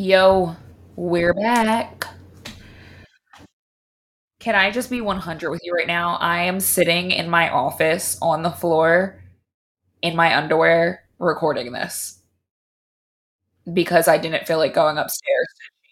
Yo, we're back. Can I just be 100 with you right now? I am sitting in my office on the floor in my underwear recording this because I didn't feel like going upstairs.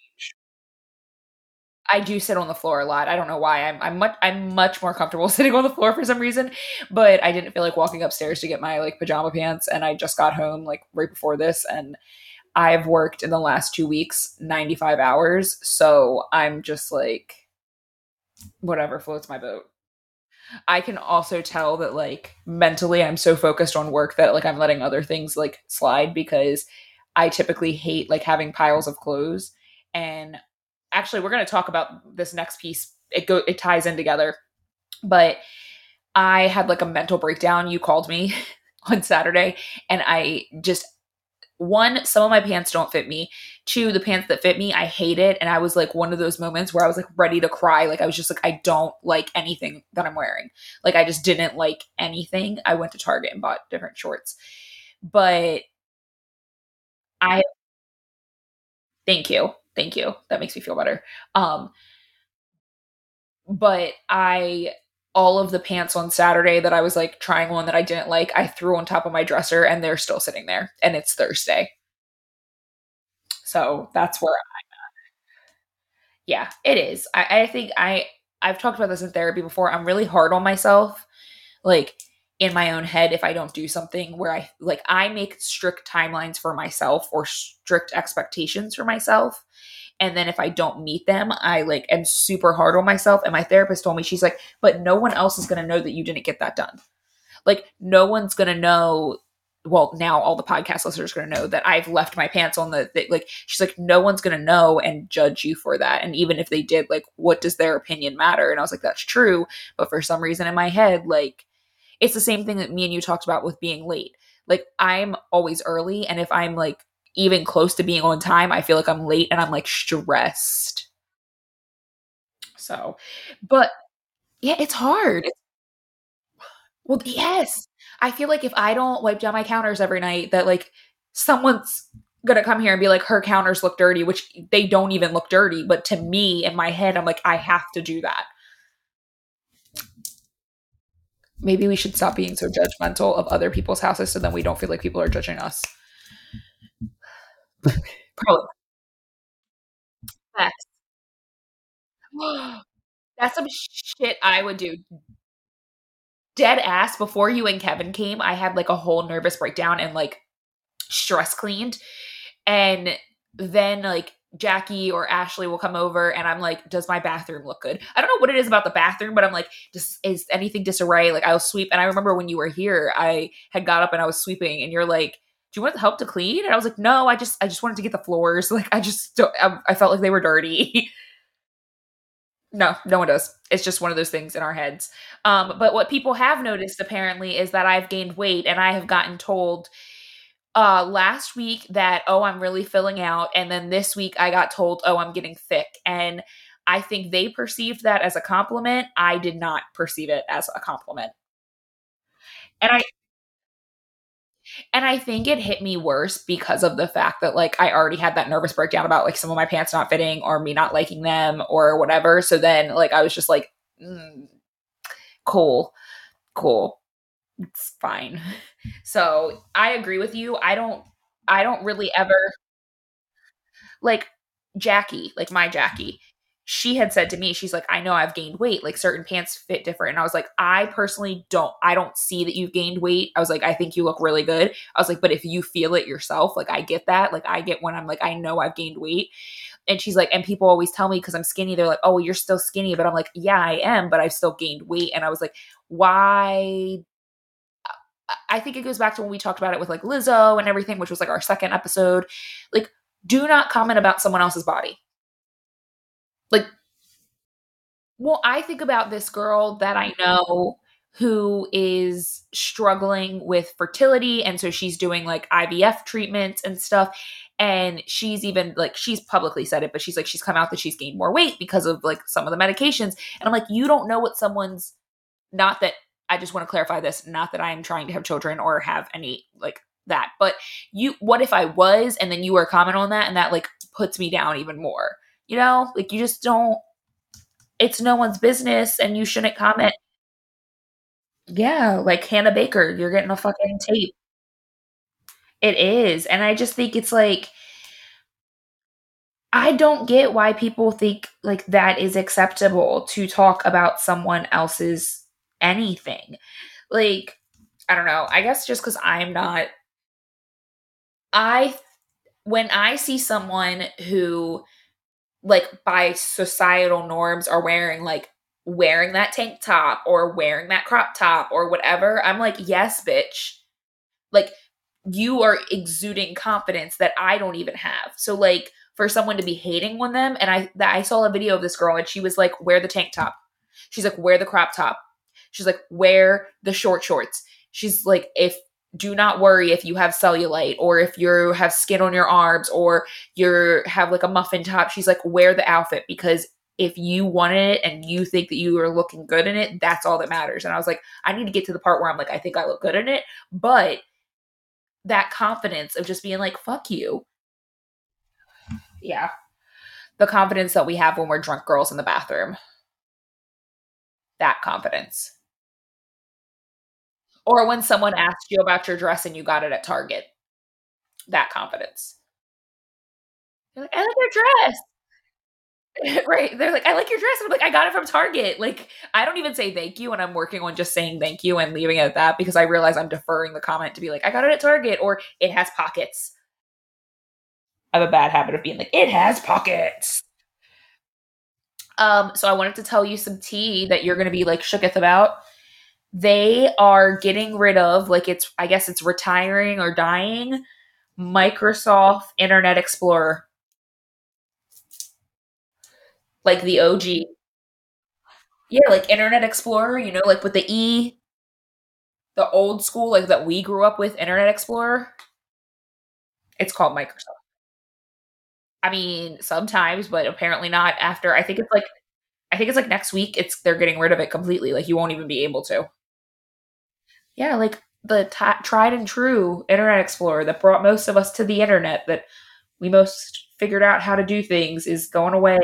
I do sit on the floor a lot. I don't know why. I'm much more comfortable sitting on the floor for some reason, but I didn't feel like walking upstairs to get my like pajama pants, and I just got home like right before this, and I've worked in the last 2 weeks 95 hours, so I'm just like whatever floats my boat. I can also tell that like mentally I'm so focused on work that like I'm letting other things like slide because I typically hate like having piles of clothes. And actually we're going to talk about this next piece. It ties in together. But I had like a mental breakdown. You called me on Saturday and I just one, some of my pants don't fit me. Two, the pants that fit me, I hate it. And I was like one of those moments where I was like ready to cry. Like I was just like, I don't like anything that I'm wearing. Like I just didn't like anything. I went to Target and bought different shorts. But I thank you. Thank you. That makes me feel better. Um, but I all of the pants on Saturday that I was like trying on that I didn't like, I threw on top of my dresser and they're still sitting there. And it's Thursday. So that's where yeah, it is. I think I've talked about this in therapy before. I'm really hard on myself, like in my own head if I don't do something where I make strict timelines for myself or strict expectations for myself. And then if I don't meet them, I like am super hard on myself. And my therapist told me, she's like, but no one else is gonna know that you didn't get that done. Like no one's gonna know. Well, now all the podcast listeners are gonna know that I've left my pants on like she's like, no one's gonna know and judge you for that. And even if they did, like, what does their opinion matter? And I was like, that's true. But for some reason in my head, like it's the same thing that me and you talked about with being late. Like I'm always early, and if I'm like even close to being on time, I feel like I'm late and I'm like stressed. So, but yeah, it's hard. Well, yes. I feel like if I don't wipe down my counters every night, that like someone's gonna come here and be like, her counters look dirty, which they don't even look dirty. But to me, in my head, I'm like, I have to do that. Maybe we should stop being so judgmental of other people's houses so then we don't feel like people are judging us. Probably. Facts. That's some shit I would do. Dead ass. Before you and Kevin came, I had like a whole nervous breakdown and like stress cleaned. And then like Jackie or Ashley will come over and I'm like, does my bathroom look good? I don't know what it is about the bathroom, but I'm like, just is anything disarray? Like I'll sweep. And I remember when you were here, I had got up and I was sweeping and you're like, do you want help to clean? And I was like, no, I just wanted to get the floors. Like I just don't, I felt like they were dirty. No, no one does. It's just one of those things in our heads. But what people have noticed apparently is that I've gained weight and I have gotten told last week that, oh, I'm really filling out. And then this week I got told, oh, I'm getting thick. And I think they perceived that as a compliment. I did not perceive it as a compliment. And I think it hit me worse because of the fact that like I already had that nervous breakdown about like some of my pants not fitting or me not liking them or whatever. So then like I was just like, cool, cool, it's fine. So I agree with you. I don't really ever like Jackie, like my Jackie. She had said to me, she's like, I know I've gained weight. Like certain pants fit different. And I was like, I personally I don't see that you've gained weight. I was like, I think you look really good. I was like, but if you feel it yourself, like I get that. Like I get when I'm like, I know I've gained weight. And she's like, and people always tell me because I'm skinny, they're like, oh, well, you're still skinny. But I'm like, yeah, I am, but I've still gained weight. And I was like, why? I think it goes back to when we talked about it with like Lizzo and everything, which was like our second episode. Like, do not comment about someone else's body. Like, well, I think about this girl that I know who is struggling with fertility. And so she's doing like IVF treatments and stuff. And she's even like, she's publicly said it, but she's like, she's come out that she's gained more weight because of like some of the medications. And I'm like, you don't know what not that I just want to clarify this, not that I am trying to have children or have any like that. But what if I was, and then you were commenting on that, and that like puts me down even more? Like you just don't. It's no one's business, and you shouldn't comment. Yeah, like Hannah Baker, you're getting a fucking tape. It is, and I just think it's like I don't get why people think like that is acceptable to talk about someone else's anything. Like, I don't know. I guess just because I'm not, I, when I see someone who, like, by societal norms are wearing that tank top or wearing that crop top or whatever, I'm like, yes, bitch. Like, you are exuding confidence that I don't even have. So, like, for someone to be hating on them, and I saw a video of this girl, and she was like, wear the tank top. She's like, wear the crop top. She's like, wear the short shorts. She's like, if do not worry if you have cellulite or if you have skin on your arms or you have like a muffin top. She's like, wear the outfit, because if you wanted it and you think that you are looking good in it, that's all that matters. And I was like, I need to get to the part where I'm like, I think I look good in it. But that confidence of just being like, fuck you. Yeah. The confidence that we have when we're drunk girls in the bathroom. That confidence. Or when someone asks you about your dress and you got it at Target. That confidence. They're like, I like your dress. Right. They're like, I like your dress. And I'm like, I got it from Target. Like, I don't even say thank you. And I'm working on just saying thank you and leaving it at that, because I realize I'm deferring the comment to be like, I got it at Target, or it has pockets. I have a bad habit of being like, it has pockets. So I wanted to tell you some tea that you're going to be like shooketh about. They are getting rid of, like, I guess it's retiring or dying, Microsoft Internet Explorer, like the OG. Yeah, like Internet Explorer, like with the E, the old school, like that we grew up with, Internet Explorer. It's called Microsoft. I mean, sometimes, but apparently not after. I think it's like next week. They're getting rid of it completely. Like you won't even be able to. Yeah, like the tried and true Internet Explorer that brought most of us to the internet, that we most figured out how to do things, is going away.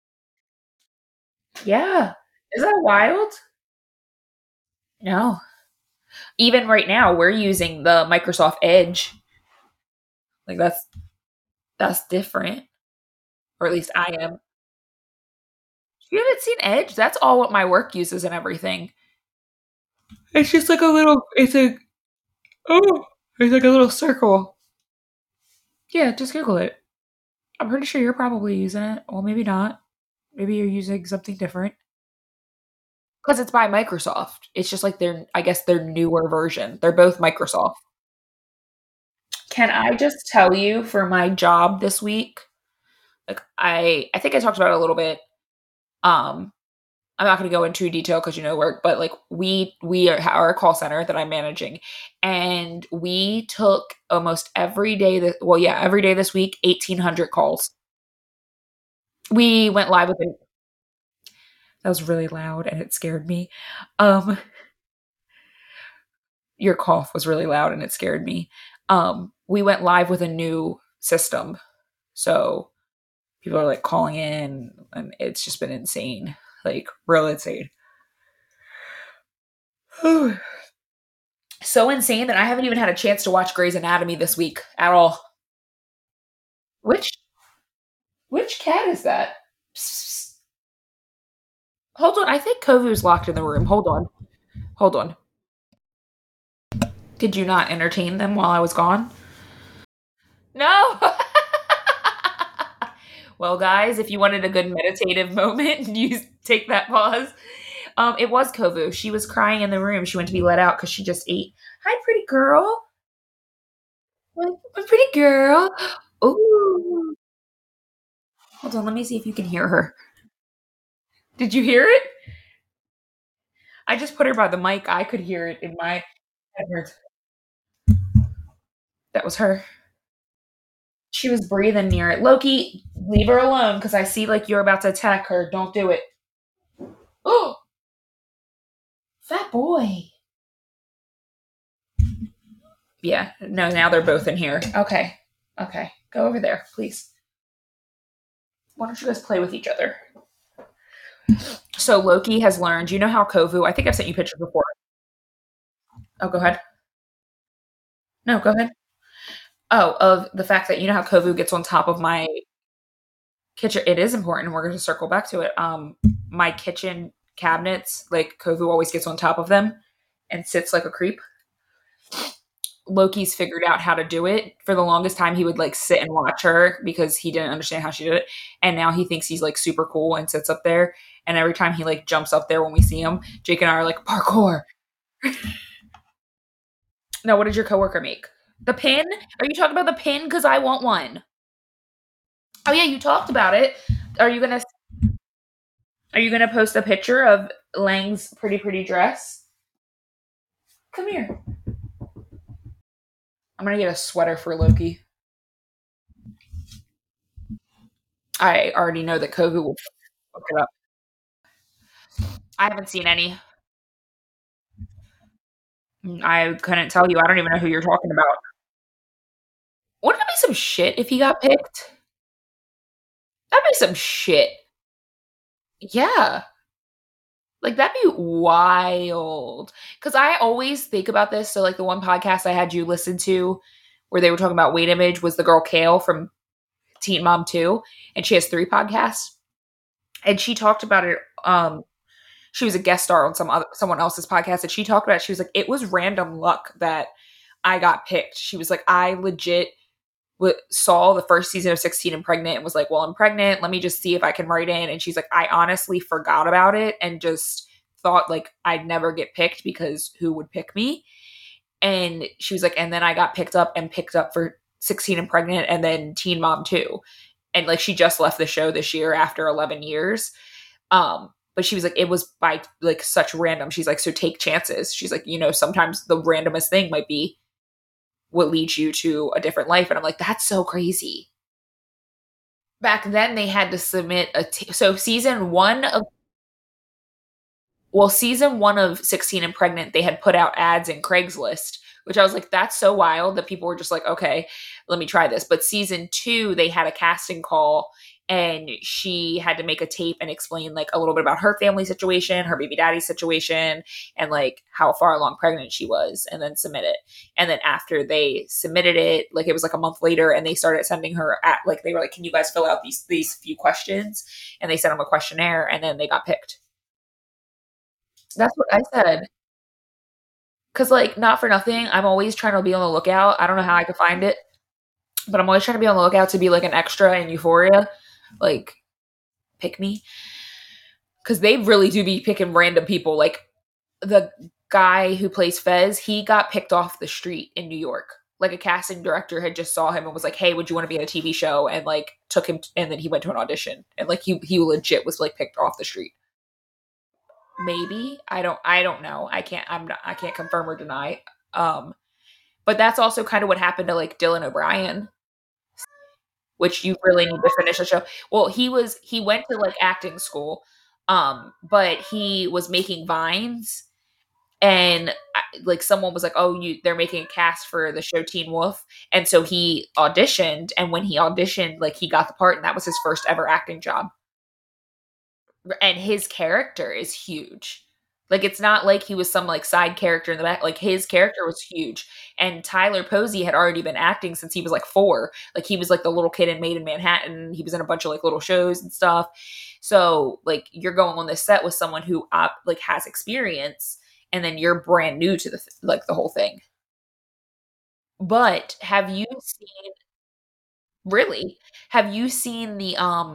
Yeah. Is that wild? No. Even right now, we're using the Microsoft Edge. Like that's different. Or at least I am. You haven't seen Edge? That's all what my work uses and everything. It's just like a little oh, it's like a little circle. Yeah, just Google it. I'm pretty sure you're probably using it. Well, maybe not. Maybe you're using something different. Because it's by Microsoft. It's just like I guess their newer version. They're both Microsoft. Can I just tell you, for my job this week, like I think I talked about it a little bit. Um, I'm not going to go into detail because work, but like we are our call center that I'm managing, and we took almost every day every day this week, 1,800 calls. We went live with it. That was really loud and it scared me. Um, your cough was really loud and it scared me. We went live with a new system, so people are like calling in, and it's just been insane, like real insane. So insane that I haven't even had a chance to watch Grey's Anatomy this week at all. Which which cat is that? Psst. Hold on, I think Kovu's locked in the room. Hold on. Hold on. Did you not entertain them while I was gone? No. Well, guys, if you wanted a good meditative moment, you take that pause. It was Kovu. She was crying in the room. She went to be let out because she just ate. Hi, pretty girl. My pretty girl. Ooh. Hold on, let me see if you can hear her. Did you hear it? I just put her by the mic. I could hear it in my headphones. That was her. She was breathing near it. Loki, leave her alone because I see like you're about to attack her. Don't do it. Oh, fat boy. Yeah. No, now they're both in here. Okay. Okay. Go over there, please. Why don't you guys play with each other? So Loki has learned, you know how Kovu, I think I've sent you pictures before. Oh, go ahead. No, go ahead. Oh, of the fact that you know how Kovu gets on top of my kitchen. It is important. We're going to circle back to it. My kitchen cabinets, like Kovu always gets on top of them and sits like a creep. Loki's figured out how to do it. For the longest time, he would like sit and watch her because he didn't understand how she did it. And now he thinks he's like super cool and sits up there. And every time he like jumps up there when we see him, Jake and I are like, parkour. Now, what did your coworker make? The pin? Are you talking about the pin? Because I want one. Oh yeah, you talked about it. Are you gonna post a picture of Lang's pretty dress? Come here. I'm gonna get a sweater for Loki. I already know that Kovu will fuck it up. I haven't seen any. I couldn't tell you. I don't even know who you're talking about. Wouldn't it be some shit if he got picked? That'd be some shit. Yeah. Like that'd be wild. Cause I always think about this. So like the one podcast I had you listen to where they were talking about weight image was the girl Kale from Teen Mom 2. And she has 3 podcasts. And she talked about it. She was a guest star on someone else's podcast, and she talked about it. She was like, it was random luck that I got picked. She was like, I legit saw the first season of 16 and Pregnant and was like, well, I'm pregnant. Let me just see if I can write in. And she's like, I honestly forgot about it and just thought like I'd never get picked because who would pick me? And she was like, and then I got picked up for 16 and Pregnant and then Teen Mom 2. And like she just left the show this year after 11 years. But she was like, it was by like such random. She's like, so take chances. She's like, sometimes the randomest thing might be what leads you to a different life. And I'm like, that's so crazy. Back then they had to submit so season one of 16 and Pregnant, they had put out ads in Craigslist, which I was like, that's so wild that people were just like, okay, let me try this. But season 2, they had a casting call and she had to make a tape and explain like a little bit about her family situation, her baby daddy situation, and like how far along pregnant she was, and then submit it. And then after they submitted it, like it was like a month later, and they started sending her like they were like, can you guys fill out these few questions? And they sent them a questionnaire, and then they got picked. That's what I said. Cause like not for nothing, I'm always trying to be on the lookout. I don't know how I could find it, but I'm always trying to be on the lookout to be like an extra in Euphoria. Like pick me. Cause they really do be picking random people. Like the guy who plays Fez, he got picked off the street in New York. Like a casting director had just saw him and was like, hey, would you want to be in a TV show? And like took him and then he went to an audition. And like he legit was like picked off the street. Maybe. I don't know. I can't confirm or deny. Um but that's also kind of what happened to like Dylan O'Brien, which you really need to finish the show. Well, he went to like acting school, but he was making vines, and like someone was like, "Oh, they're making a cast for the show Teen Wolf," and so he auditioned, and when he auditioned, like he got the part, and that was his first ever acting job. And his character is huge. Like it's not like he was some like side character in the back. Like his character was huge. And Tyler Posey had already been acting since he was like 4. Like he was like the little kid in Made in Manhattan. He was in a bunch of like little shows and stuff. So like you're going on this set with someone who like has experience, and then you're brand new to the whole thing. But have you seen really? Have you seen the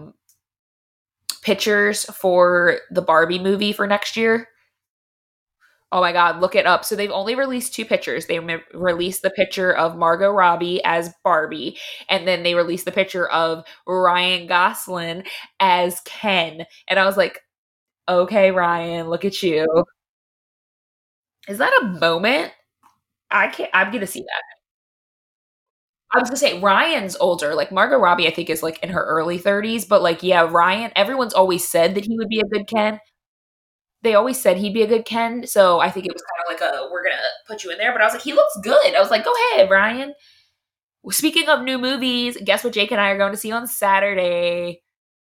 pictures for the Barbie movie for next year? Oh my God, look it up. So they've only released 2 pictures. They released the picture of Margot Robbie as Barbie, and then they released the picture of Ryan Gosling as Ken. And I was like, okay, Ryan, look at you. Is that a moment? I can't, I'm going to see that. I was gonna say Ryan's older. Like Margot Robbie, I think is like in her early 30s. But like, yeah, Ryan. Everyone's always said that he would be a good Ken. They always said he'd be a good Ken, so I think it was kind of like a we're gonna put you in there. But I was like, he looks good. I was like, go ahead, Brian. Speaking of new movies, guess what Jake and I are going to see on Saturday?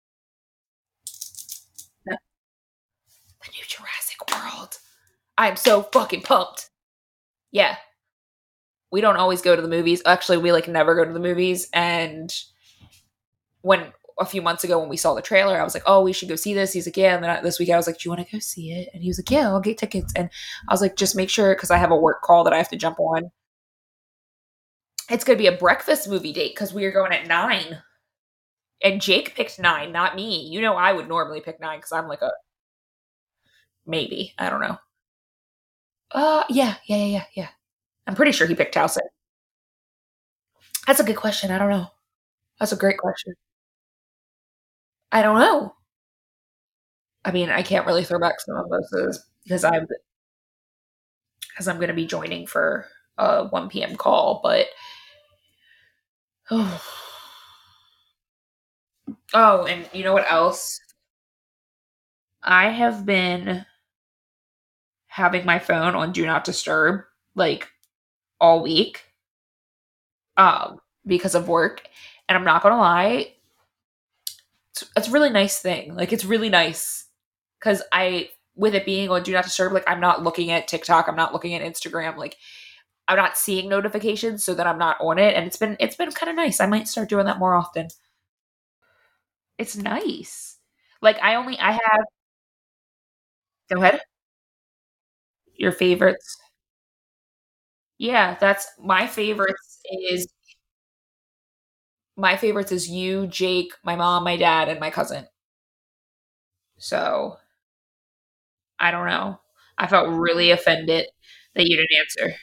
The new Jurassic World. I'm so fucking pumped. Yeah. We don't always go to the movies. Actually, we like never go to the movies. And when a few months ago when we saw the trailer, I was like, "Oh, we should go see this." He's like, "Yeah." And then this weekend, I was like, "Do you want to go see it?" And he was like, "Yeah, I'll get tickets." And I was like, "Just make sure," because I have a work call that I have to jump on. It's going to be a breakfast movie date because we are going at 9. And Jake picked 9, not me. You know, I would normally pick 9 because I'm like a maybe. I don't know. Yeah. I'm pretty sure he picked Towson. That's a good question. I don't know. That's a great question. I don't know. I mean, I can't really throw back some of those because I'm going to be joining for a 1 p.m. call. But oh, oh, and you know what else? I have been having my phone on Do Not Disturb like all week, because of work, and I'm not gonna lie, it's a really nice thing. Like it's really nice because I with it being on Do Not Disturb, like I'm not looking at TikTok, I'm not looking at Instagram, like I'm not seeing notifications so that I'm not on it, and it's been kind of nice. I might start doing that more often. It's nice. Like I have go ahead. Your favorites. Yeah, that's my favorites is you, Jake, my mom, my dad, and my cousin. So I don't know. I felt really offended that you didn't answer.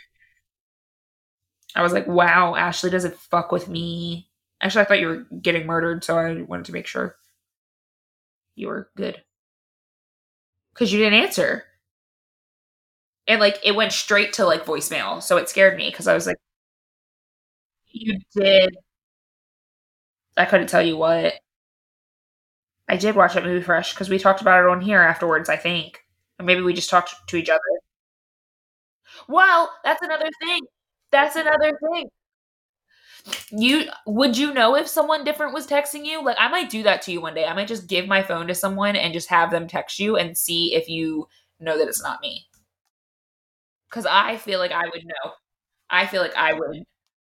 I was like, wow, Ashley doesn't fuck with me. Actually, I thought you were getting murdered, so I wanted to make sure you were good. Because you didn't answer. And like it went straight to like voicemail. So it scared me because I was like, you did. I couldn't tell you what. I did watch that movie fresh because we talked about it on here afterwards, I think. Or maybe we just talked to each other. Well, that's another thing. That's another thing. You would you know if someone different was texting you? Like I might do that to you one day. I might just give my phone to someone and just have them text you and see if you know that it's not me. Cuz I feel like I would know. I feel like I would.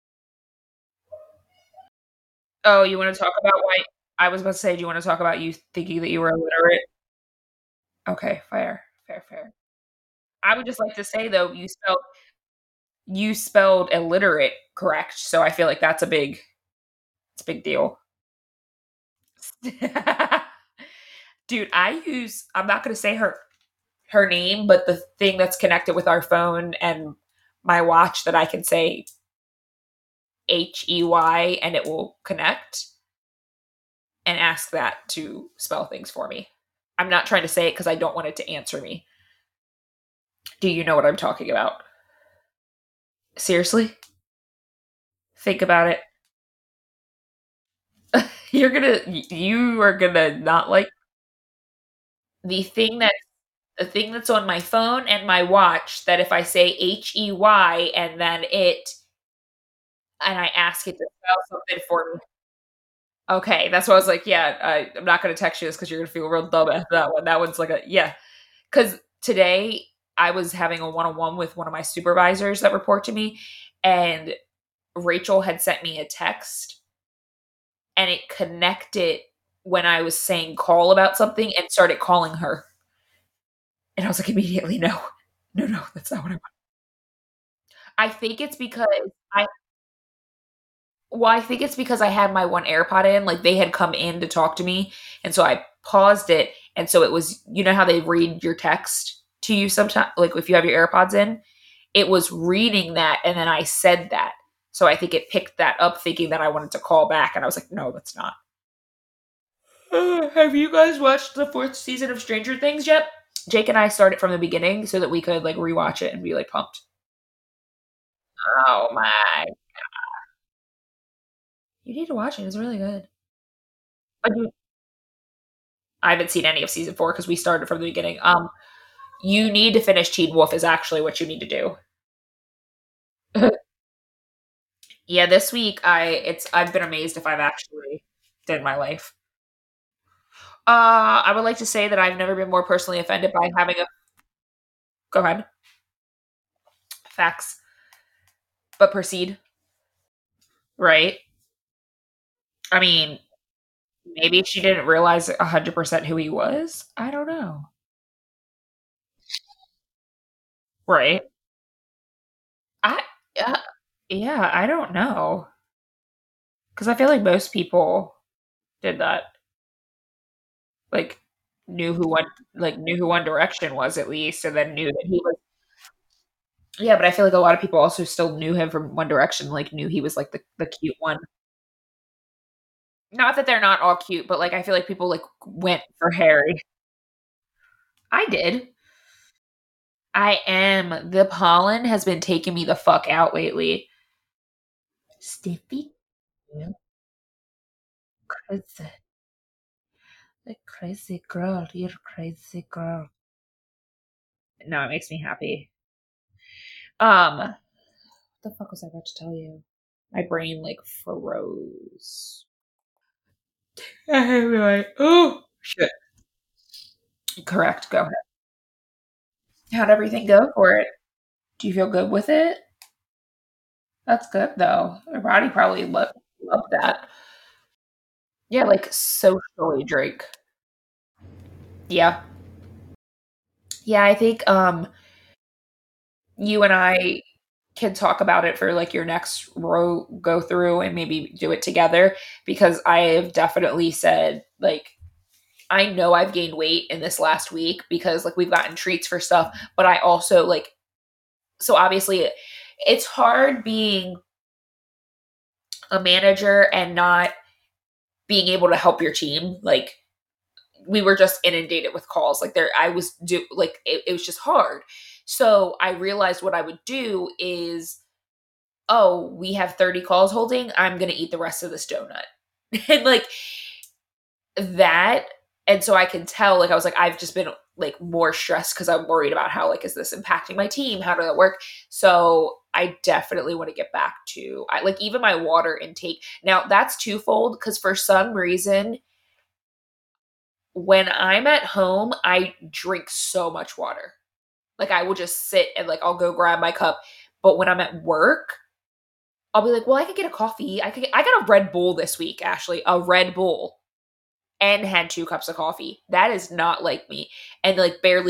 Oh, you want to talk about why I was about to say, do you want to talk about you thinking that you were illiterate? Okay, fair. Fair. I would just like to say though, you spelled illiterate correct. So I feel like it's a big deal. Dude, I'm not going to say her name, but the thing that's connected with our phone and my watch that I can say HEY and it will connect and ask that to spell things for me. I'm not trying to say it because I don't want it to answer me. Do you know what I'm talking about? Seriously? Think about it. You are gonna not like the thing that the thing that's on my phone and my watch that if I say HEY and then I ask it to spell something for me. Okay, that's why I was like, yeah, I'm not gonna text you this because you're gonna feel real dumb after that one. That one's like a yeah. Because today I was having a one-on-one with one of my supervisors that report to me, and Rachel had sent me a text, and it connected when I was saying call about something and started calling her, and I was like immediately no, that's not what I want. I think it's because I Well, I think it's because I had my one AirPod in, like they had come in to talk to me, and so I paused it, and so it was you know how they read your text to you sometimes, like if you have your AirPods in, it was reading that, and then I said that, so I think it picked that up, thinking that I wanted to call back, and I was like, no, that's not. Have you guys watched the fourth season of Stranger Things yet? Jake and I started from the beginning so that we could like rewatch it and be like pumped. Oh my! You need to watch it. It's really good. But I haven't seen any of season 4 because we started from the beginning. You need to finish Teen Wolf is actually what you need to do. Yeah, this week I've been amazed if I've actually did my life. I would like to say that I've never been more personally offended by having a go ahead. Facts. But proceed. Right? I mean, maybe she didn't realize 100% who he was. I don't know. Right? I uh, yeah, I don't know. Cuz I feel like most people did that. Like knew who one knew who One Direction was at least and then knew that he was. Yeah, but I feel like a lot of people also still knew him from One Direction, like knew he was like the cute one. Not that they're not all cute, but like I feel like people like went for Harry. I did. I am. The pollen has been taking me the fuck out lately. Stiffy? Yeah. Crazy. Like crazy girl. You're a crazy girl. No, it makes me happy. What the fuck was I about to tell you? My brain like froze. I'm like, oh shit. Correct. Go ahead. How'd everything go for it? Do you feel good with it? That's good though. Your body probably loved that. Yeah, like socially Drake. Yeah. Yeah, I think you and I can talk about it for like your next row go through and maybe do it together because I have definitely said like I know I've gained weight in this last week because like we've gotten treats for stuff, but I also like so obviously it's hard being a manager and not being able to help your team. Like we were just inundated with calls. Like there I was do like it was just hard. So I realized what I would do is oh, we have 30 calls holding, I'm going to eat the rest of this donut. And like that. And so I can tell, like, I was like, I've just been like more stressed because I'm worried about how, like, is this impacting my team? How does that work? So I definitely want to get back to, I like, even my water intake. Now that's twofold because for some reason, when I'm at home, I drink so much water. Like, I will just sit and, like, I'll go grab my cup. But when I'm at work, I'll be like, well, I could get a coffee. I got a Red Bull this week, Ashley, a Red Bull, and had 2 cups of coffee. That is not like me. And like barely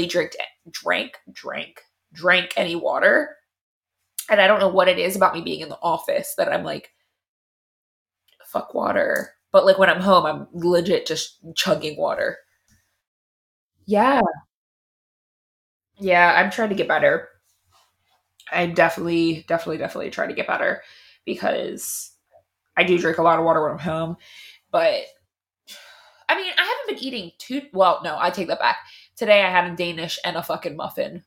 drank any water. And I don't know what it is about me being in the office that I'm like, fuck water. But like when I'm home, I'm legit just chugging water. Yeah. Yeah, I'm trying to get better. I'm definitely trying to get better because I do drink a lot of water when I'm home. But I mean, I haven't been eating too well. No, I take that back. Today I had a Danish and a fucking muffin.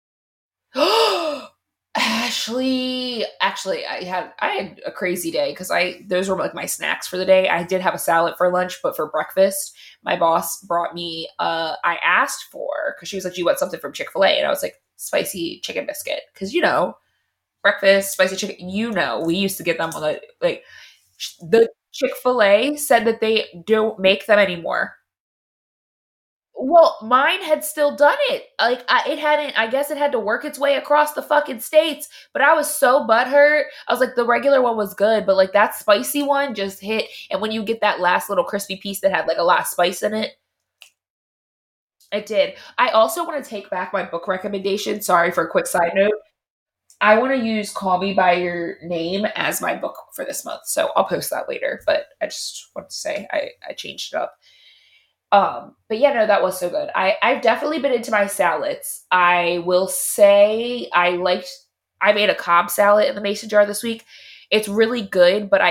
Actually, I had a crazy day because I those were like my snacks for the day. I did have a salad for lunch, but for breakfast, my boss brought me. I asked for because she was like, "Do you want something from Chick-fil-A?" And I was like, "Spicy chicken biscuit," because breakfast spicy chicken. We used to get them on the Chick-fil-A said that they don't make them anymore. Well, mine had still done it. Like it hadn't. I guess it had to work its way across the fucking states. But I was so butthurt. I was like, the regular one was good, but like that spicy one just hit. And when you get that last little crispy piece that had like a lot of spice in it, it did. I also want to take back my book recommendation. Sorry for a quick side note. I want to use "Call Me by Your Name" as my book for this month, so I'll post that later. But I just want to say I changed it up. But yeah, no, that was so good. I've definitely been into my salads. I will say I made a Cobb salad in the mason jar this week. It's really good, but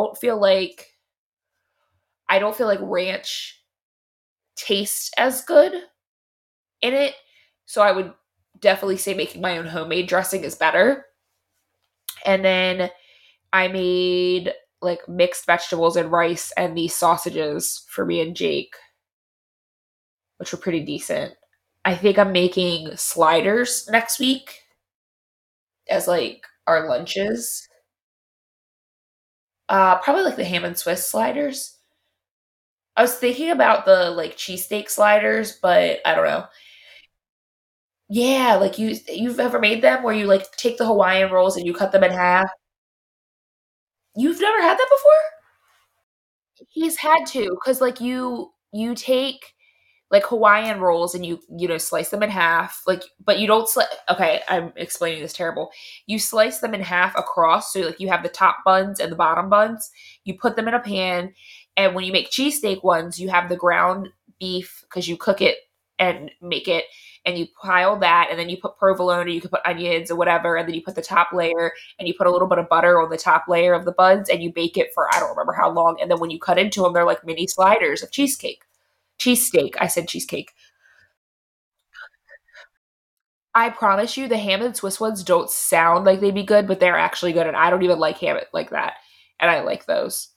I don't feel like ranch tastes as good in it. So I would definitely say making my own homemade dressing is better. And then I made like mixed vegetables and rice and these sausages for me and Jake, which were pretty decent. I think I'm making sliders next week as like our lunches. Probably like the ham and Swiss sliders. I was thinking about the like cheesesteak sliders, but I don't know. Yeah, like you've ever made them where you like take the Hawaiian rolls and you cut them in half? You've never had that before? He's had to, because like you take like Hawaiian rolls and you slice them in half, like, but you don't slice. Okay, I'm explaining this terrible. You slice them in half across, so like you have the top buns and the bottom buns. You put them in a pan, and when you make cheesesteak ones, you have the ground beef because you cook it and make it, and you pile that, and then you put provolone, or you could put onions or whatever, and then you put the top layer, and you put a little bit of butter on the top layer of the buns, and you bake it for I don't remember how long, and then when you cut into them, they're like mini sliders of cheesecake. Cheesesteak. I said cheesecake. I promise you, the ham and Swiss ones don't sound like they'd be good, but they're actually good, and I don't even like ham like that, and I like those.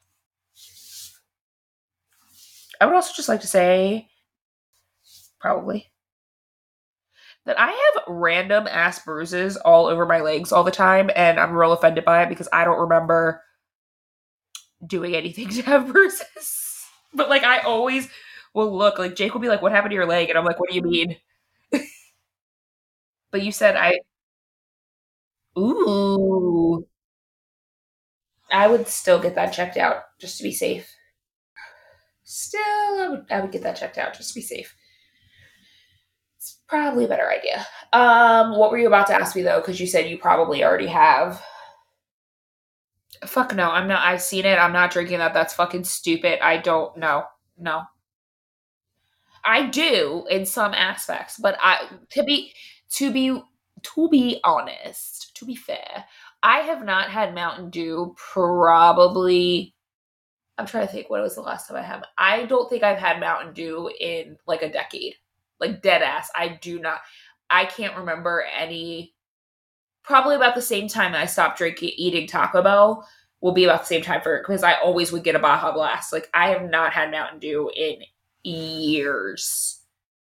I would also just like to say, probably, that I have random ass bruises all over my legs all the time, and I'm real offended by it because I don't remember doing anything to have bruises. But like, I always will look like Jake will be like, "What happened to your leg?" And I'm like, "What do you mean?" But you said I. Ooh, I would still get that checked out just to be safe. Still, I would get that checked out just to be safe. It's probably a better idea. What were you about to ask me though? Because you said you probably already have. Fuck no, I'm not. I've seen it. I'm not drinking that. That's fucking stupid. I don't know. No, I do in some aspects, but I to be to be honest, to be fair, I have not had Mountain Dew probably. I'm trying to think when was the last time I had. I don't think I've had Mountain Dew in like a decade. Like dead ass. I do not. I can't remember any. Probably about the same time I stopped drinking, eating Taco Bell will be about the same time for because I always would get a Baja Blast. Like I have not had Mountain Dew in years.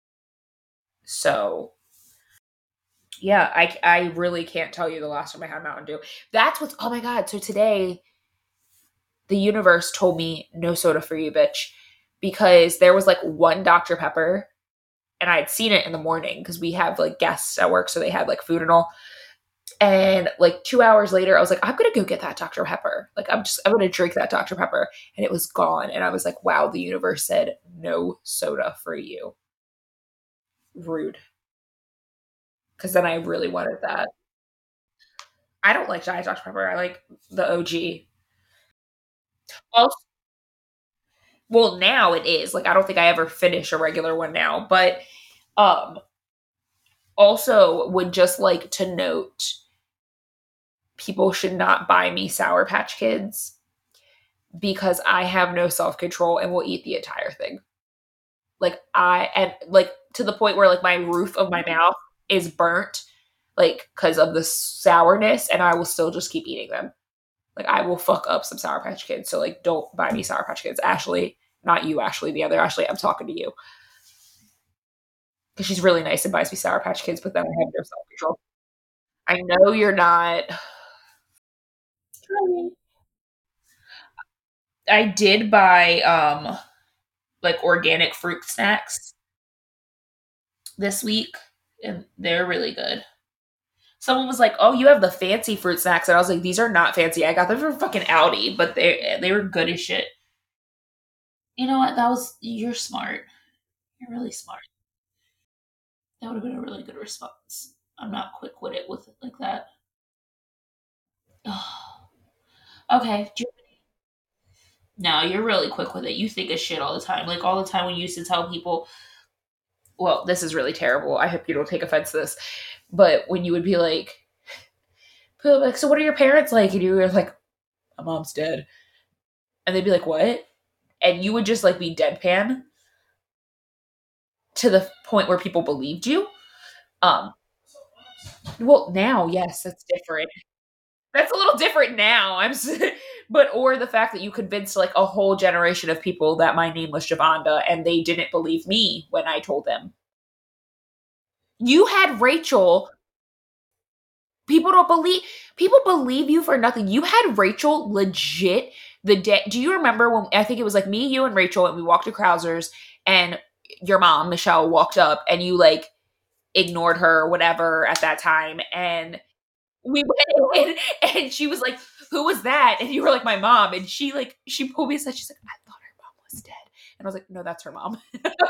So yeah, I really can't tell you the last time I had Mountain Dew. That's what's oh my god. So today the universe told me no soda for you, bitch, because there was like one Dr. Pepper, and I had seen it in the morning because we have like guests at work, so they had like food and all. And like 2 hours later, I was like, I'm gonna go get that Dr. Pepper. Like I'm gonna drink that Dr. Pepper, and it was gone. And I was like, wow, the universe said no soda for you. Rude. Because then I really wanted that. I don't like Diet Dr. Pepper. I like the OG. Also, well, now it is like I don't think I ever finish a regular one now, but um also would just like to note people should not buy me Sour Patch Kids because I have no self control and will eat the entire thing. Like I and like to the point where like my roof of my mouth is burnt, like because of the sourness, and I will still just keep eating them. Like I will fuck up some Sour Patch Kids. So like, don't buy me Sour Patch Kids. Ashley, not you, Ashley, the other Ashley. I'm talking to you because she's really nice and buys me Sour Patch Kids, but then I have no self control. I know you're not. I did buy like organic fruit snacks this week, and they're really good. Someone was like, "Oh, you have the fancy fruit snacks," and I was like, "These are not fancy. I got them from fucking Aldi, but they were good as shit." You know what? That was you're smart. You're really smart. That would have been a really good response. I'm not quick with it with it like that. Okay. No, you're really quick with it. You think of shit all the time. Like all the time when you used to tell people, well, this is really terrible. I hope you don't take offense to this. But when you would be like, so what are your parents like? And you were like, my mom's dead. And they'd be like, what? And you would just like be deadpan to the point where people believed you. Um, well, now, yes, that's different. That's a little different now. But or the fact that you convinced like a whole generation of people that my name was Javonda and they didn't believe me when I told them. You had Rachel. People don't believe people believe you for nothing. You had Rachel legit the day. Do you remember when I think it was like me, you, and Rachel, and we walked to Krauser's, and your mom, Michelle, walked up, and you like ignored her or whatever at that time, and we went in, and she was like, "Who was that?" And you were like, "My mom," and she pulled me aside. She's like, "I thought her mom was dead," and I was like, "No, that's her mom."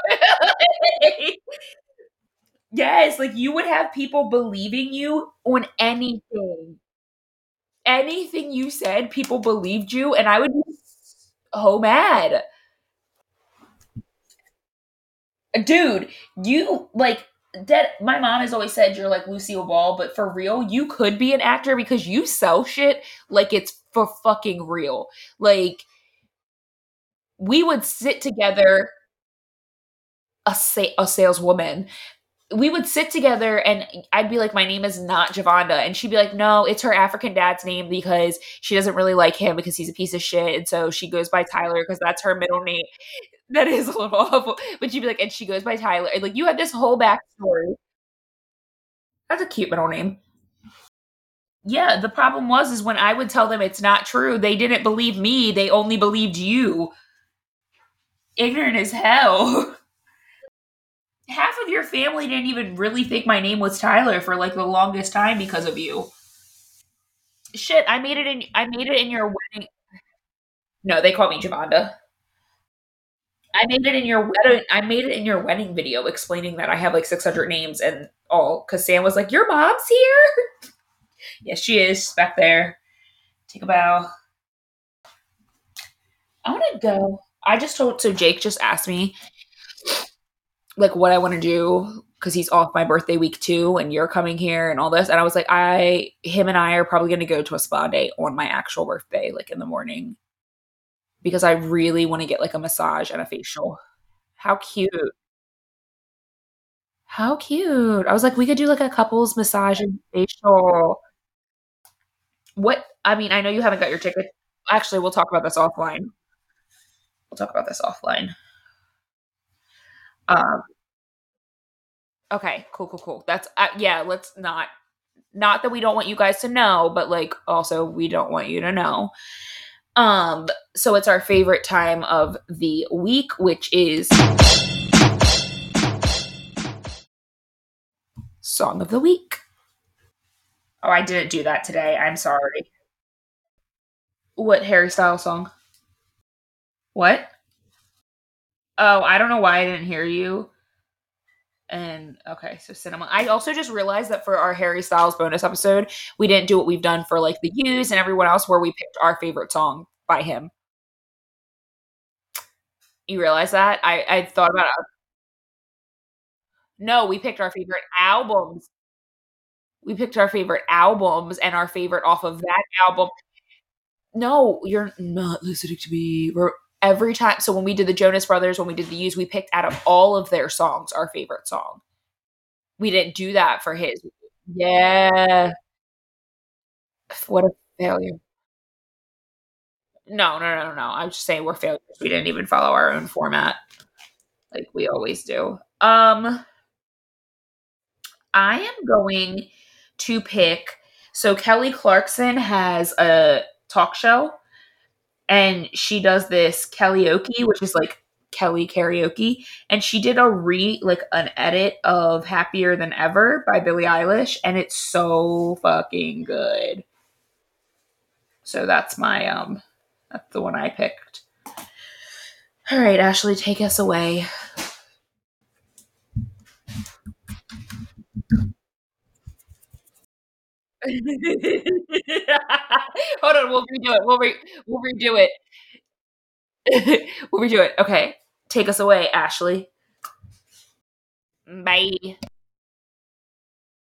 Yes, like you would have people believing you on anything. Anything you said, people believed you, and I would be so mad. Dude, you like dead. My mom has always said you're like Lucille Ball, but for real, you could be an actor because you sell shit like it's for fucking real. Like we would sit together, a saleswoman. We would sit together and I'd be like, my name is not Javonda. And she'd be like, no, it's her African dad's name because she doesn't really like him because he's a piece of shit. And so she goes by Tyler because that's her middle name. That is a little awful. But she'd be like, and she goes by Tyler. And like you had this whole backstory. That's a cute middle name. Yeah, the problem was is when I would tell them it's not true, they didn't believe me. They only believed you. Ignorant as hell. Half of your family didn't even really think my name was Tyler for like the longest time because of you. Shit, I made it in your wedding. No, they call me Javonda. I made it in your wedding. I made it in your wedding video explaining that I have like 600 names and all because Sam was like, "Your mom's here." Yes, she is back there. Take a bow. I want to go. I just told so Jake just asked me like what I want to do because he's off my birthday week too, and you're coming here and all this, and I was like, him and I are probably going to go to a spa day on my actual birthday, like in the morning, because I really want to get like a massage and a facial. How cute. How cute. I was like, we could do like a couples massage and facial. What I mean, I know you haven't got your ticket. Actually, we'll talk about this offline. We'll talk about this offline. Um, okay, cool, cool, cool. That's yeah, let's not that we don't want you guys to know, but like also we don't want you to know. So it's our favorite time of the week, which is song of the week. Oh, I didn't do that today. I'm sorry. What Harry Styles song? What? Oh, I don't know why I didn't hear you. And okay, so cinema. I also just realized that for our Harry Styles bonus episode, we didn't do what we've done for like the U's and everyone else, where we picked our favorite song by him. You realize that? I thought about it. No, we picked our favorite albums. We picked our favorite albums and our favorite off of that album. No, you're not listening to me. We're every time. So when we did the Jonas Brothers, when we did the U's, we picked out of all of their songs our favorite song. We didn't do that for his. Yeah. What a failure. No, no, no, no. I'm just saying we're failures. We didn't even follow our own format like we always do. I am going to pick. So Kelly Clarkson has a talk show, and she does this karaoke, which is like Kelly karaoke, and she did like an edit of "Happier Than Ever" by Billie Eilish, and it's so fucking good. So that's the one I picked. All right, Ashley, take us away. Hold on, we'll redo it. We'll redo it. We'll redo it. Okay, take us away, Ashley. Bye.